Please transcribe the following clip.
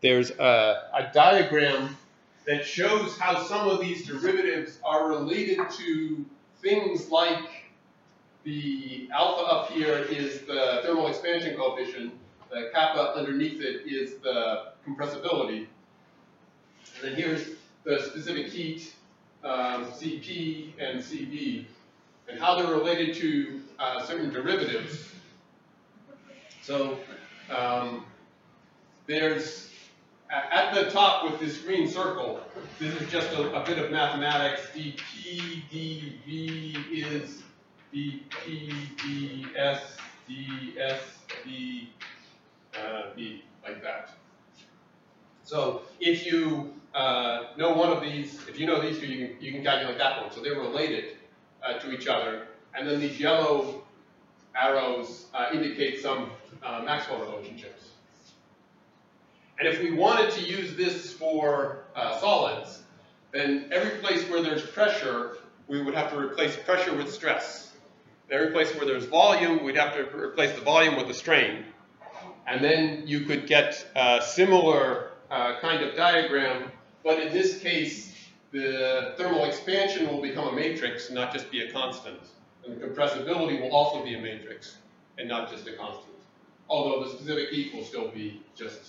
there's a diagram that shows how some of these derivatives are related to things like the alpha up here is the thermal expansion coefficient, the kappa underneath it is the compressibility, and then here's the specific heat, Cp and Cv, and how they're related to certain derivatives. So there's, at the top with this green circle, this is just a bit of mathematics. dP dV is dP ds ds d v, like that. So if you know one of these, if you know these two, you can calculate that one. So they're related to each other. And then these yellow arrows indicate some Maxwell relationships. And if we wanted to use this for solids, then every place where there's pressure, we would have to replace pressure with stress. Every place where there's volume, we'd have to replace the volume with the strain. And then you could get a similar kind of diagram, but in this case, the thermal expansion will become a matrix, not just be a constant. And the compressibility will also be a matrix, and not just a constant. Although the specific heat will still be just